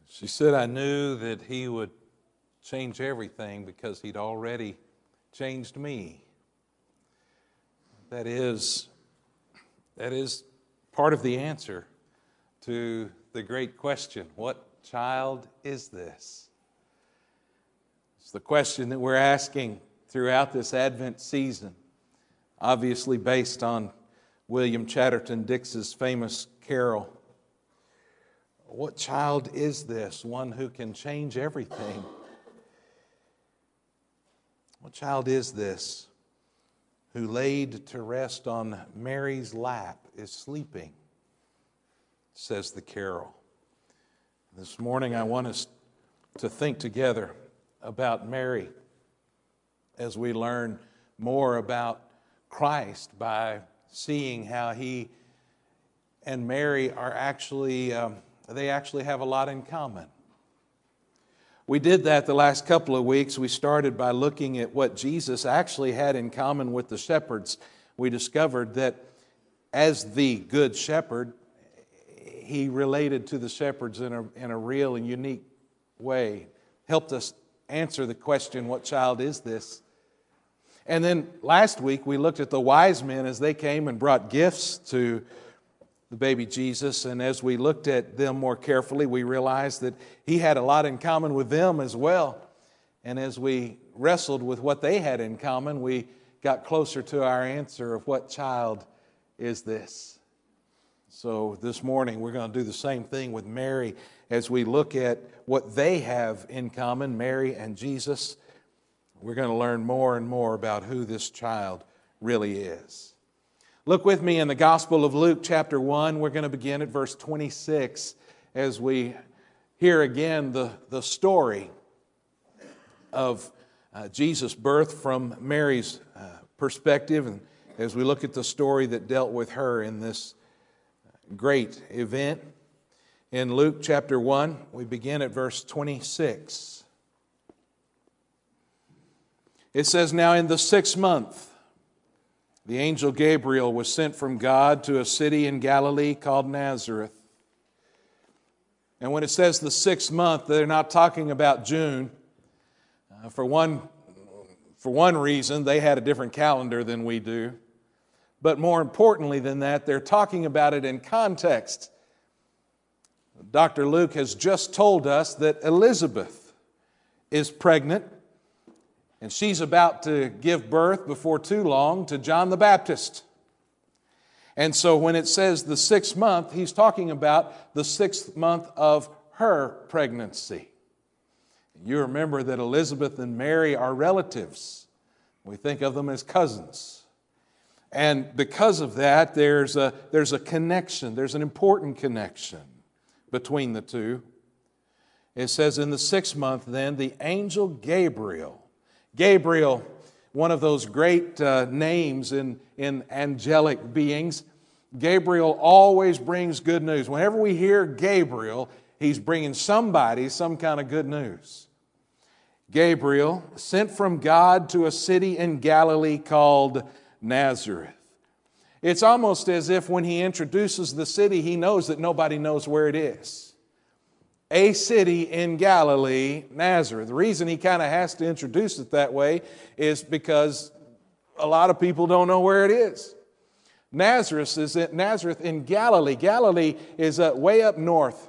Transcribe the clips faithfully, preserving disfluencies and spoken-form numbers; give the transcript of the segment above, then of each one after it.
She said, I knew that He would change everything because He'd already changed me. That is, that is part of the answer to the great question, what child is this? It's the question that we're asking throughout this Advent season, obviously based on William Chatterton Dix's famous carol. What child is this, one who can change everything? What child is this who laid to rest on Mary's lap is sleeping, says the carol. This morning I want us to think together about Mary as we learn more about Christ by seeing how He and Mary are actually, um, they actually have a lot in common. We did that the last couple of weeks. We started by looking at what Jesus actually had in common with the shepherds. We discovered that as the good shepherd, He related to the shepherds in a, in a real and unique way. Helped us answer the question, what child is this? And then last week we looked at the wise men as they came and brought gifts to the baby Jesus, and as we looked at them more carefully, we realized that He had a lot in common with them as well. And as we wrestled with what they had in common, we got closer to our answer of what child is this. So this morning we're going to do the same thing with Mary as we look at what they have in common, Mary and Jesus. We're going to learn more and more about who this child really is. Look with me in the Gospel of Luke chapter one. We're going to begin at verse twenty-six as we hear again the, the story of uh, Jesus' birth from Mary's uh, perspective, and as we look at the story that dealt with her in this great event. In Luke chapter one, we begin at verse twenty-six. It says, "Now in the sixth month, the angel Gabriel was sent from God to a city in Galilee called Nazareth." And when it says the sixth month, they're not talking about June. Uh, for one, for one reason, they had a different calendar than we do. But more importantly than that, they're talking about it in context. Doctor Luke has just told us that Elizabeth is pregnant, and she's about to give birth before too long to John the Baptist. And so when it says the sixth month, he's talking about the sixth month of her pregnancy. You remember that Elizabeth and Mary are relatives. We think of them as cousins. And because of that, there's a, there's a connection. There's an important connection between the two. It says in the sixth month then, the angel Gabriel Gabriel, one of those great uh, names in, in angelic beings, Gabriel always brings good news. Whenever we hear Gabriel, he's bringing somebody some kind of good news. Gabriel, sent from God to a city in Galilee called Nazareth. It's almost as if when he introduces the city, he knows that nobody knows where it is. A city in Galilee, Nazareth. The reason he kind of has to introduce it that way is because a lot of people don't know where it is. Nazareth is in, Nazareth in Galilee. Galilee is uh, way up north.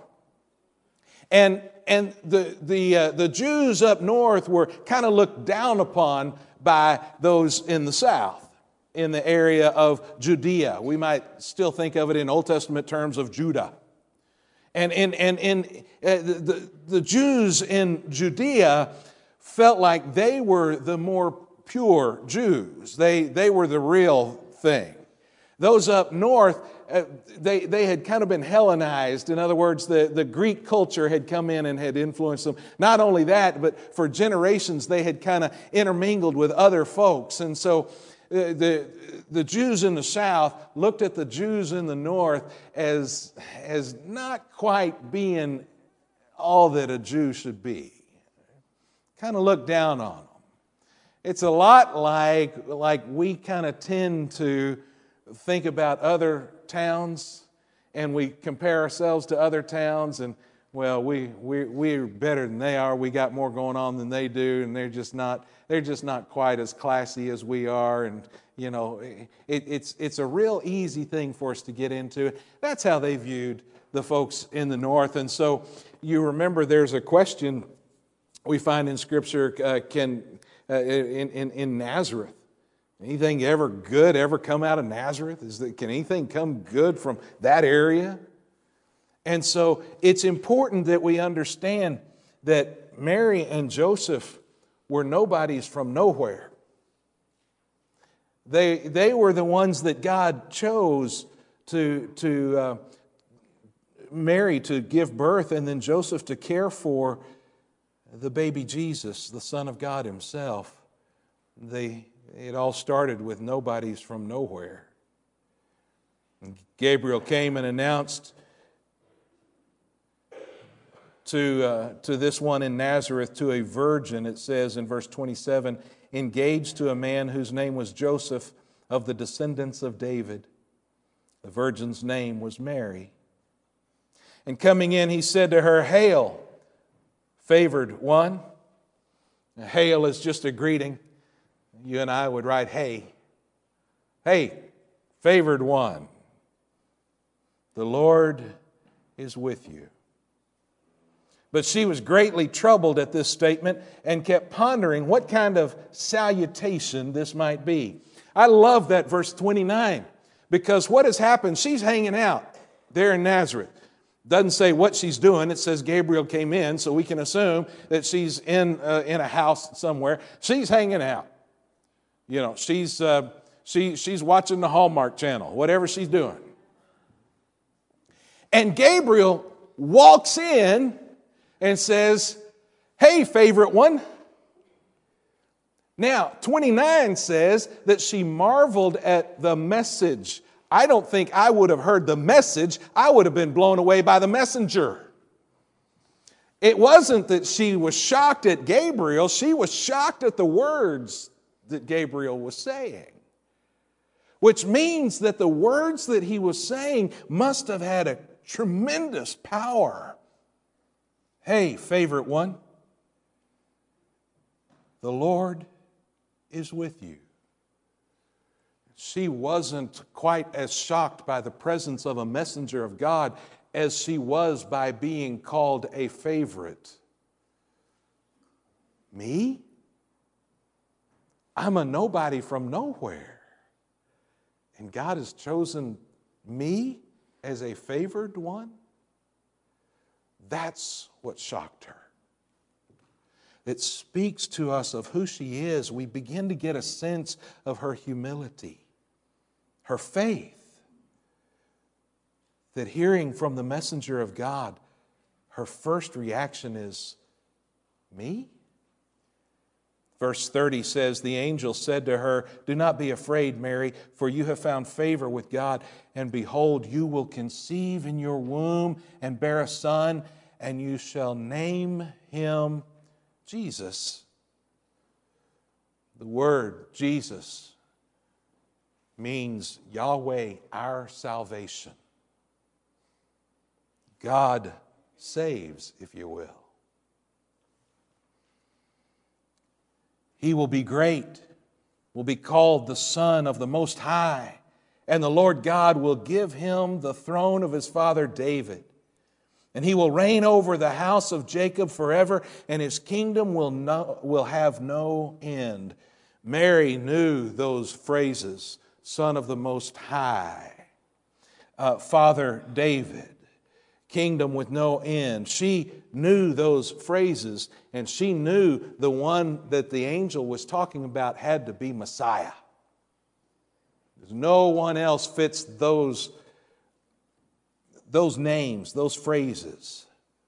And, and the, the, uh, the Jews up north were kind of looked down upon by those in the south, in the area of Judea. We might still think of it in Old Testament terms of Judah. And, and, and, and uh, the, the Jews in Judea felt like they were the more pure Jews. They, they were the real thing. Those up north, uh, they, they had kind of been Hellenized. In other words, the, the Greek culture had come in and had influenced them. Not only that, but for generations they had kind of intermingled with other folks. And so uh, the, the Jews in the south looked at the Jews in the north as, as not quite being all that a Jew should be. Kind of looked down on them. It's a lot like, like we kind of tend to think about other towns, and we compare ourselves to other towns, and well, we, we, we're better than they are. We got more going on than they do, and they're just not, they're just not quite as classy as we are. And, you know, it, it's, it's a real easy thing for us to get into. That's how they viewed the folks in the north. And so you remember there's a question we find in Scripture, uh, can uh, in, in, in Nazareth. Anything ever good ever come out of Nazareth? Is that, can anything come good from that area? And so it's important that we understand that Mary and Joseph were nobodies from nowhere. They, they were the ones that God chose to, to uh, Mary to give birth, and then Joseph to care for the baby Jesus, the Son of God Himself. They, it all started with nobodies from nowhere. And Gabriel came and announced To, uh, to this one in Nazareth, to a virgin, it says in verse twenty-seven, engaged to a man whose name was Joseph, of the descendants of David. The virgin's name was Mary. And coming in, he said to her, Hail, favored one. Now, hail is just a greeting. You and I would write, hey. Hey, favored one. The Lord is with you. But she was greatly troubled at this statement and kept pondering what kind of salutation this might be. I love that verse twenty-nine, because what has happened, she's hanging out there in Nazareth. Doesn't say what she's doing. It says Gabriel came in, so we can assume that she's in uh, in a house somewhere. She's hanging out. You know, she's uh, she she's watching the Hallmark Channel, whatever she's doing. And Gabriel walks in and says, hey, favorite one. Now, twenty-nine says that she marveled at the message. I don't think I would have heard the message. I would have been blown away by the messenger. It wasn't that she was shocked at Gabriel. She was shocked at the words that Gabriel was saying. Which means that the words that he was saying must have had a tremendous power. Hey, favorite one, the Lord is with you. She wasn't quite as shocked by the presence of a messenger of God as she was by being called a favorite. Me? I'm a nobody from nowhere. And God has chosen me as a favored one? That's what shocked her. It speaks to us of who she is. We begin to get a sense of her humility, her faith, that hearing from the messenger of God, her first reaction is, me? Verse thirty says, the angel said to her, do not be afraid, Mary, for you have found favor with God, and behold, you will conceive in your womb and bear a son, and you shall name him Jesus. The word Jesus means Yahweh, our salvation. God saves, if you will. He will be great, will be called the Son of the Most High, and the Lord God will give him the throne of his father David. And he will reign over the house of Jacob forever, and his kingdom will, no, will have no end. Mary knew those phrases, Son of the Most High, uh, Father David, kingdom with no end. She knew those phrases, and she knew the one that the angel was talking about had to be Messiah. There's no one else fits those Those names, those phrases.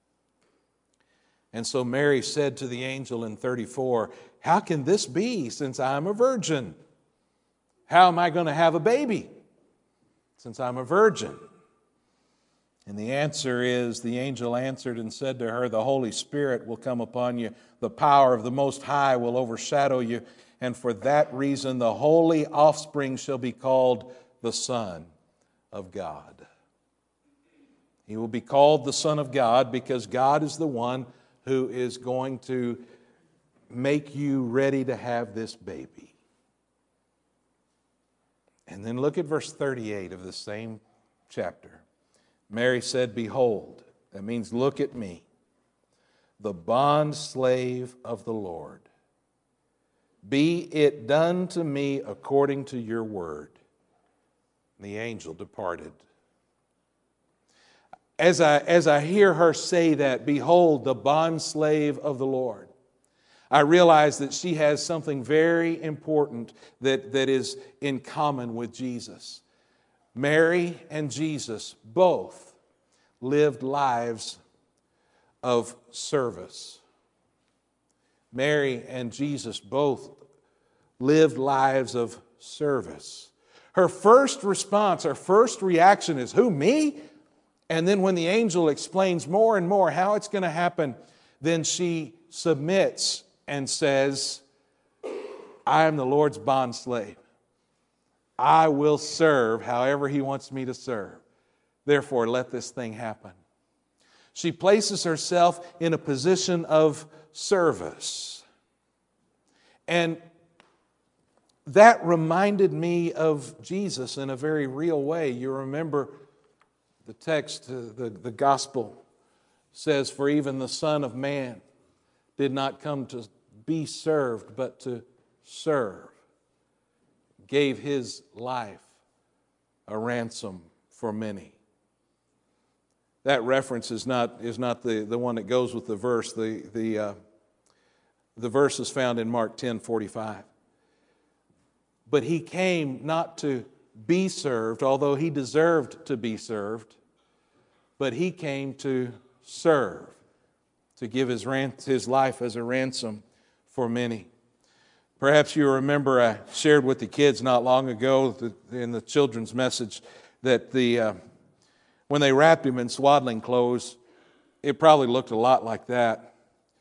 And so Mary said to the angel in thirty-four, how can this be since I'm a virgin? How am I going to have a baby since I'm a virgin? And the answer is, the angel answered and said to her, the Holy Spirit will come upon you. The power of the Most High will overshadow you. And for that reason, the holy offspring shall be called the Son of God. He will be called the Son of God because God is the one who is going to make you ready to have this baby. And then look at verse thirty-eight of the same chapter. Mary said, "Behold," that means look at me, "the bond slave of the Lord. Be it done to me according to your word." And the angel departed. As I, as I hear her say that, "Behold, the bondslave of the Lord," I realize that she has something very important that, that is in common with Jesus. Mary and Jesus both lived lives of service. Mary and Jesus both lived lives of service. Her first response, her first reaction is, "Who, me?" And then when the angel explains more and more how it's going to happen, then she submits and says, "I am the Lord's bondslave. I will serve however He wants me to serve. Therefore, let this thing happen." She places herself in a position of service. And that reminded me of Jesus in a very real way. You remember the text, uh, the, the gospel says, "For even the Son of Man did not come to be served, but to serve. Gave His life a ransom for many." That reference is not, is not the, the one that goes with the verse. The, the, uh, the verse is found in Mark ten forty-five. But He came not to be served, although He deserved to be served, but He came to serve, to give His, ran- his life as a ransom for many. Perhaps you remember I shared with the kids not long ago in the children's message that the uh, when they wrapped Him in swaddling clothes, it probably looked a lot like that.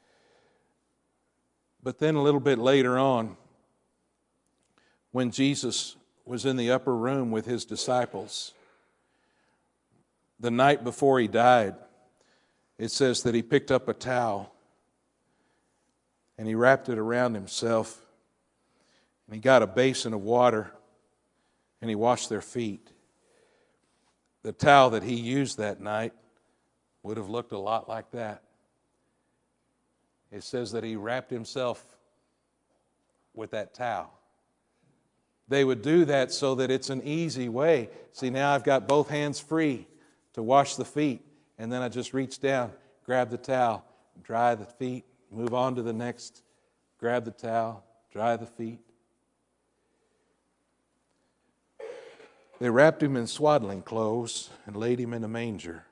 But then a little bit later on, when Jesus was in the upper room with His disciples, the night before He died, it says that He picked up a towel and He wrapped it around Himself, and He got a basin of water and He washed their feet. The towel that He used that night would have looked a lot like that. It says that He wrapped Himself with that towel. They would do that so that it's an easy way. See, now I've got both hands free to wash the feet, and then I just reach down, grab the towel, dry the feet, move on to the next, grab the towel, dry the feet. They wrapped Him in swaddling clothes and laid Him in a manger.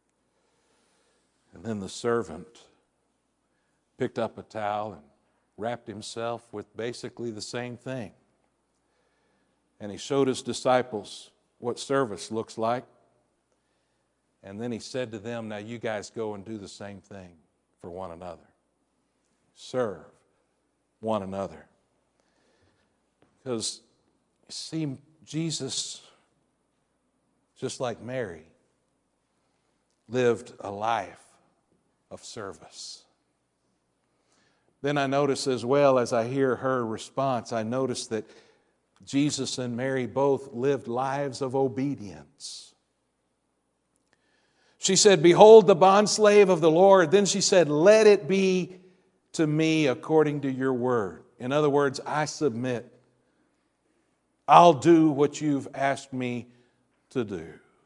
And then the servant picked up a towel and wrapped himself with basically the same thing. And He showed His disciples what service looks like. And then He said to them, "Now you guys go and do the same thing for one another. Serve one another." Because, you see, Jesus, just like Mary, lived a life of service. Then I notice as well, as I hear her response, I notice that Jesus and Mary both lived lives of obedience. She said, "Behold, the bondslave of the Lord." Then she said, "Let it be to me according to your word." In other words, I submit. I'll do what you've asked me to do.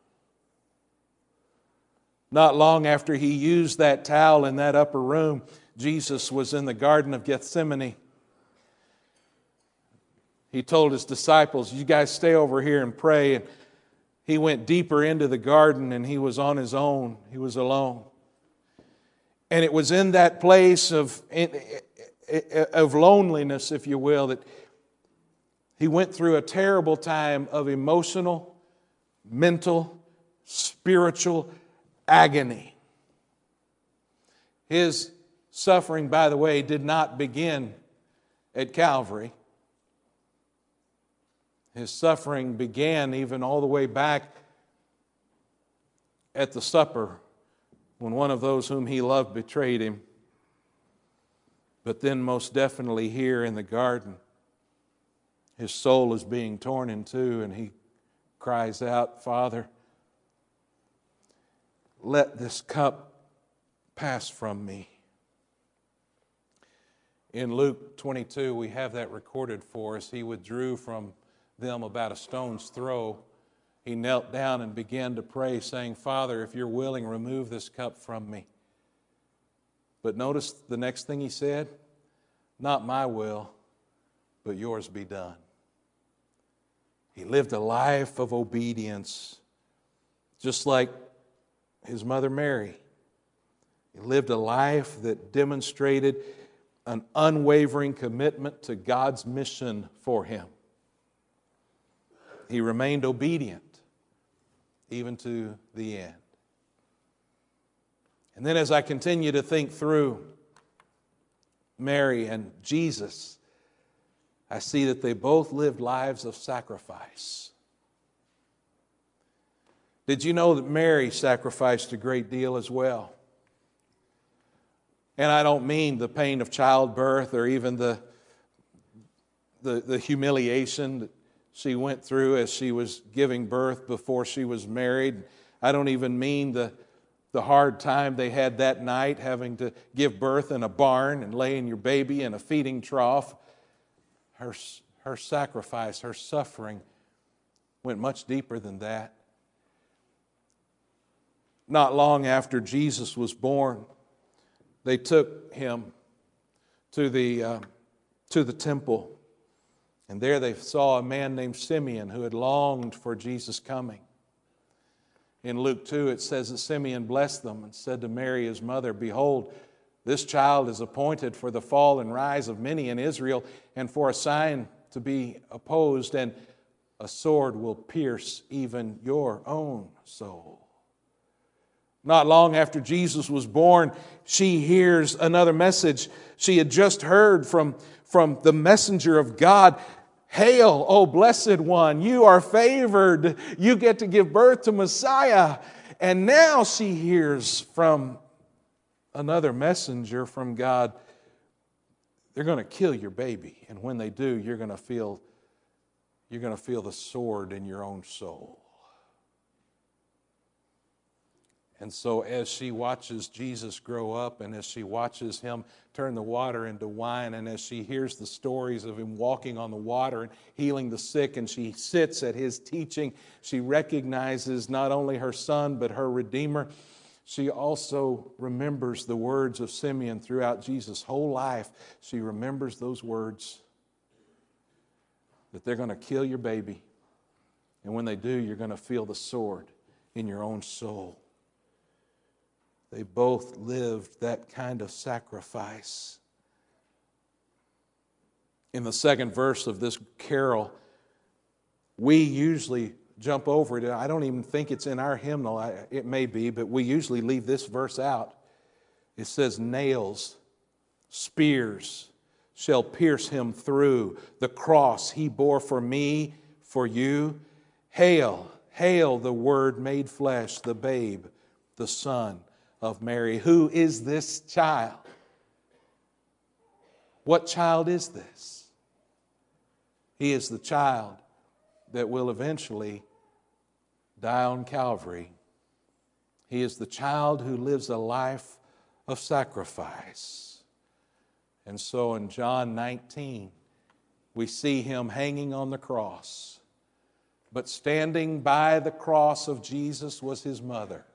Not long after He used that towel in that upper room, Jesus was in the Garden of Gethsemane. He told His disciples, "You guys stay over here and pray." And He went deeper into the garden and He was on His own. He was alone. And it was in that place of, of loneliness, if you will, that He went through a terrible time of emotional, mental, spiritual agony. His suffering, by the way, did not begin at Calvary. His suffering began even all the way back at the supper when one of those whom he loved betrayed him, but then most definitely here in the garden, his soul is being torn in two, and he cries out, Father, let this cup pass from me. In Luke twenty-two, we have that recorded for us. He withdrew from them about a stone's throw. He knelt down and began to pray, saying, Father, if you're willing, remove this cup from me. But notice the next thing he said, not my will, but yours be done. He lived a life of obedience, just like his mother Mary. He lived a life that demonstrated an unwavering commitment to God's mission for him. He remained obedient even to the end. And then as I continue to think through Mary and Jesus, I see that they both lived lives of sacrifice. Did you know that Mary sacrificed a great deal as well? And I don't mean the pain of childbirth or even the, the, the humiliation that she went through as she was giving birth before she was married. I don't even mean the, the hard time they had that night having to give birth in a barn and laying your baby in a feeding trough. Her, her sacrifice, her suffering went much deeper than that. Not long after Jesus was born, they took him to the, uh, to the temple. And there they saw a man named Simeon who had longed for Jesus' coming. In Luke two, it says that Simeon blessed them and said to Mary, his mother, Behold, this child is appointed for the fall and rise of many in Israel, and for a sign to be opposed, and a sword will pierce even your own soul. Not long after Jesus was born, she hears another message. She had just heard from, from the messenger of God. Hail, O blessed one, you are favored. You get to give birth to Messiah. And now she hears from another messenger from God. They're going to kill your baby. And when they do, you're going to feel, you're going to feel the sword in your own soul. And so as she watches Jesus grow up, and as she watches him turn the water into wine, and as she hears the stories of him walking on the water and healing the sick, and she sits at his teaching, she recognizes not only her son, but her Redeemer. She also remembers the words of Simeon throughout Jesus' whole life. She remembers those words that they're going to kill your baby. And when they do, you're going to feel the sword in your own soul. They both lived that kind of sacrifice. In the second verse of this carol, we usually jump over it. I don't even think it's in our hymnal. I, it may be, but we usually leave this verse out. It says, nails, spears shall pierce him through. The cross he bore for me, for you. Hail, hail the Word made flesh, the babe, the Son of Mary. Who is this child? What child is this? He is the child that will eventually die on Calvary. He is the child who lives a life of sacrifice. And so in John nineteen, we see him hanging on the cross. But standing by the cross of Jesus was his mother.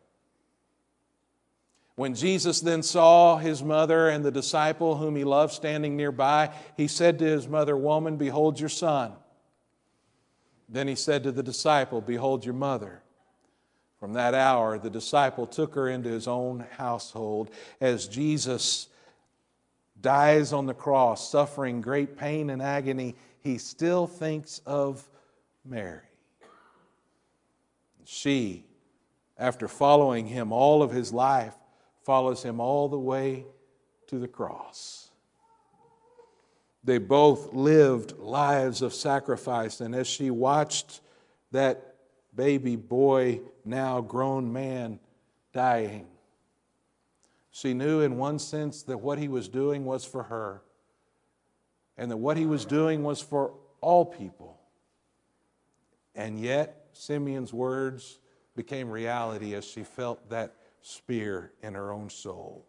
When Jesus then saw his mother and the disciple whom he loved standing nearby, he said to his mother, Woman, behold your son. Then he said to the disciple, Behold your mother. From that hour, the disciple took her into his own household. As Jesus dies on the cross, suffering great pain and agony, he still thinks of Mary. She, after following him all of his life, follows him all the way to the cross. They both lived lives of sacrifice, and as she watched that baby boy, now grown man, dying. She knew in one sense that what he was doing was for her, and that what he was doing was for all people. And yet, Simeon's words became reality as she felt that spear in her own soul.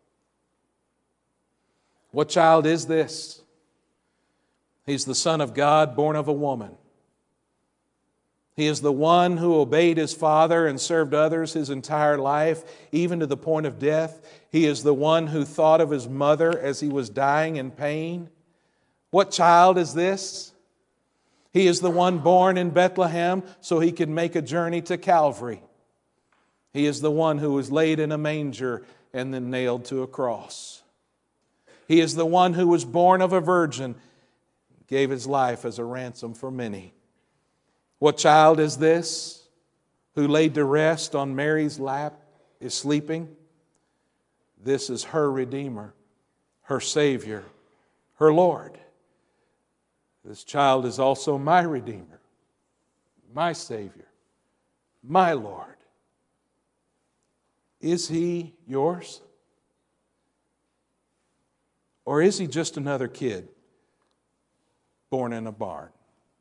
What child is this? He's the Son of God, born of a woman. He is the one who obeyed his father and served others his entire life, even to the point of death. He is the one who thought of his mother as he was dying in pain. What child is this? He is the one born in Bethlehem so he could make a journey to Calvary. He is the one who was laid in a manger and then nailed to a cross. He is the one who was born of a virgin, gave his life as a ransom for many. What child is this who laid to rest on Mary's lap, is sleeping? This is her Redeemer, her Savior, her Lord. This child is also my Redeemer, my Savior, my Lord. Is he yours? Or is he just another kid born in a barn?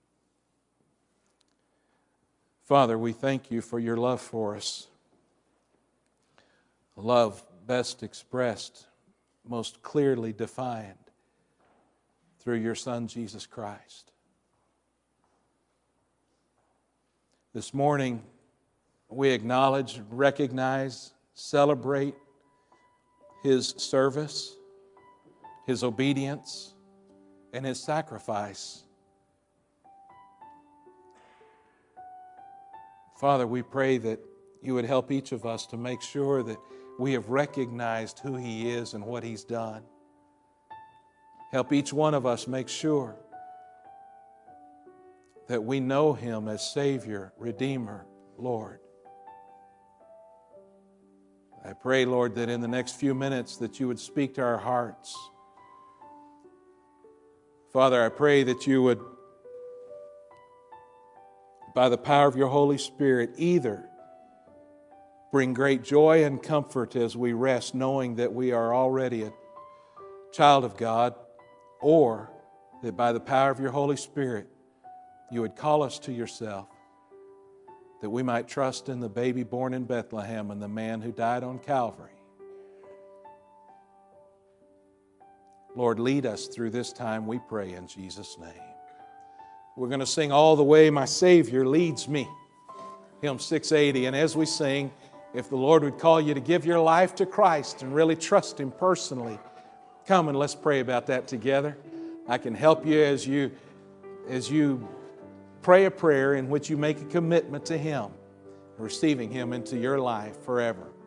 Father, we thank you for your love for us. A love best expressed, most clearly defined through your Son, Jesus Christ. This morning, we acknowledge, recognize, celebrate his service, his obedience, and his sacrifice. Father, we pray that you would help each of us to make sure that we have recognized who he is and what he's done. Help each one of us make sure that we know him as Savior, Redeemer, Lord. I pray, Lord, that in the next few minutes that you would speak to our hearts. Father, I pray that you would, by the power of your Holy Spirit, either bring great joy and comfort as we rest, knowing that we are already a child of God, or that by the power of your Holy Spirit, you would call us to yourself, that we might trust in the baby born in Bethlehem and the man who died on Calvary. Lord, lead us through this time, we pray in Jesus' name. We're going to sing All the Way My Savior Leads Me, hymn six eighty. And as we sing, if the Lord would call you to give your life to Christ and really trust him personally, come and let's pray about that together. I can help you as you, as you pray a prayer in which you make a commitment to him, receiving him into your life forever.